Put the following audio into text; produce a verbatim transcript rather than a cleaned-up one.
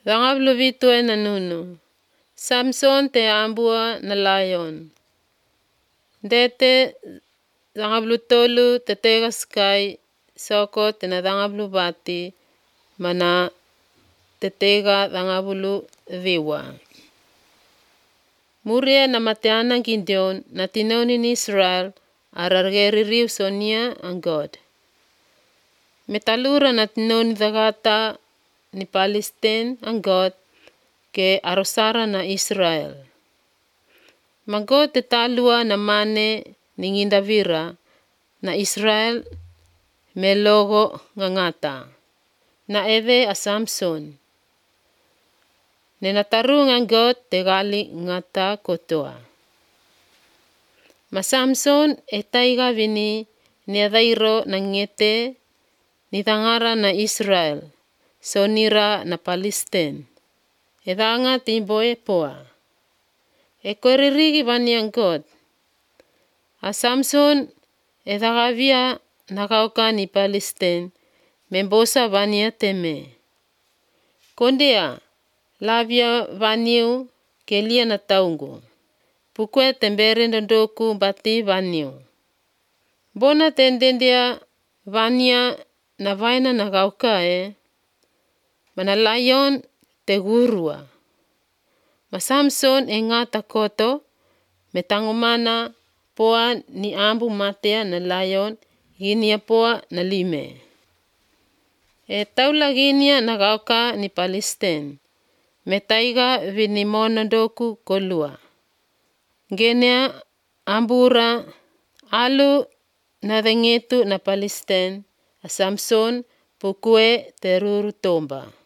Dangablu vitu e na nunu. Samson te ambua na lion. Dete dangablu tolu te tegas kai soko te na dangablu bati mana te tega dangablu viwa. Muria na mateana Gideon na tinoni ni Israel arargeri riu sonia ang God. Metalura na tinoni dagata ni Palestine ang God ke arosara na Israel. Mago te talua na mane ni ngindavira na Israel me logo ngangata. Na eve a Samson. Ne natarung ang God te gali ngata kotoa. Ma Samson e taiga vini ni adairo na ngete ni tangara na Israel. Sonira na Palestine. E danga timboe poa. E koeririgi bani ang God. A Samson e dagavia nakauka ni Palestine. Membosa bani teme. Kondea lavia vaniu kelia na taungu. Pukue tembere ndoku bati vaniu. Bona tendendia vania na vaina nakauka e. Mana lion te gurua. Ma Samson e ngata koto metangumana poa ni ambu matea na lion ginia poa na lime. E taula ginia nakauka ni Palestine. Metaiga vinimono doku kolua. Genea ambura alu na dengetu na Palestine a Samson pukue teruru tomba.